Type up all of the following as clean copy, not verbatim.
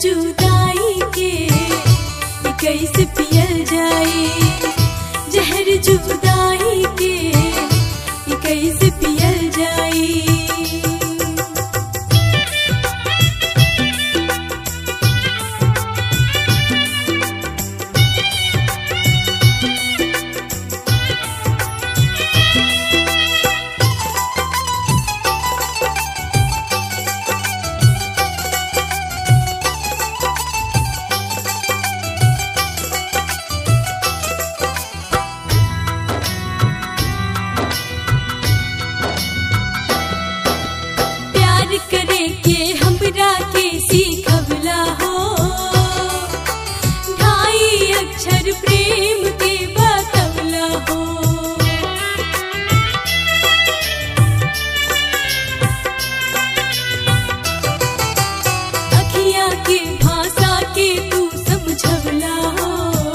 जुदाई के कैसे पियल जाए, जहर जुदाई के कैसे पियल जाए। करे के हमरा के सीखवला हो, ढाई अक्षर प्रेम के बतवला हो। अखियाँ के भाषा के तू समझवला हो,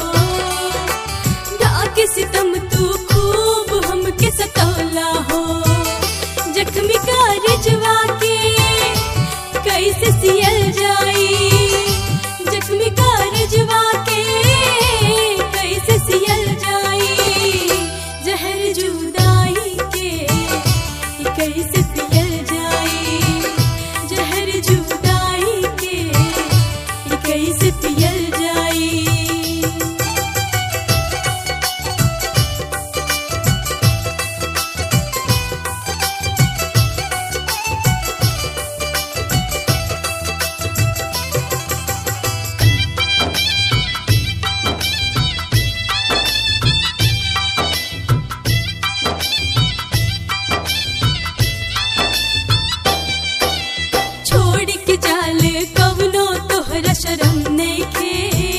ढाके सितम तू खूब हमके सतवला हो। जख्मी का रिजवा के कैसे सियल जाई, जख्मी का रिजवा के कैसे सियल जाई। जहर जुदाई के कैसे पियल जाई, जहर जुदाई के कैसे पियल जाई। कवनो तोहरा शरम नइखे,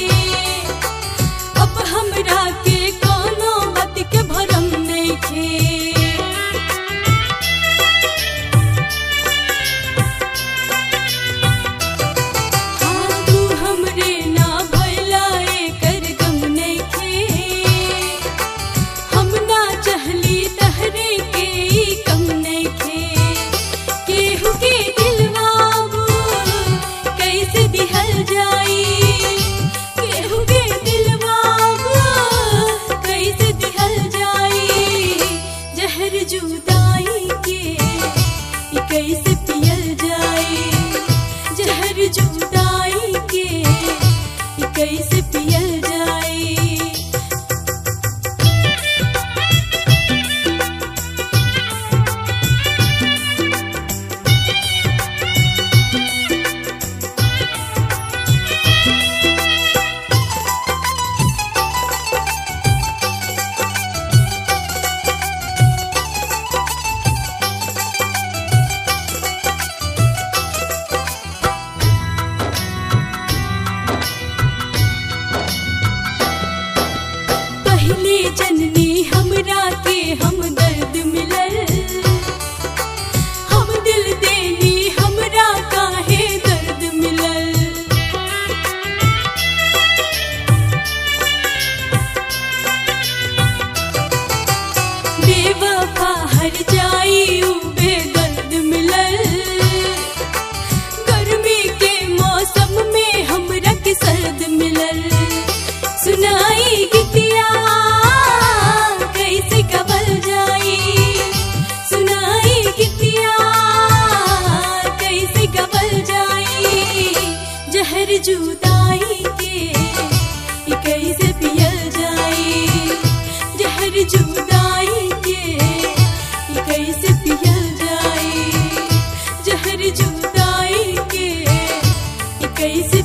अब हमरा के कोनो बात के भरम नइखे। हाँ तू हमरे ना भइला एकर गम नइखे, हम ना चाहली तहरे के कम नइखे। केहू के दिलवा कैसे दिहल जाई, केहू के दिलवा कैसे दिहल जाई। जहर जुदाई के कैसे पियल जाई, जहर जुदाई के कैसे पियल जाई। जननी हमरा के हम दर्द मिलल, हम दिल देनी हमरा काहे दर्द मिलल। बेवफा हर जाई उ बेदर्द मिलल, गर्मी के मौसम में हमरा के सर्द मिलल। सुनाई गीतिया कैसे गवल जाई, सुनाई गीतिया कैसे गवल जाई। जहर जुदाई के कैसे पियल जाई, जहर जुदाई के कैसे पियल जाई, जहर जुदाई के कैसे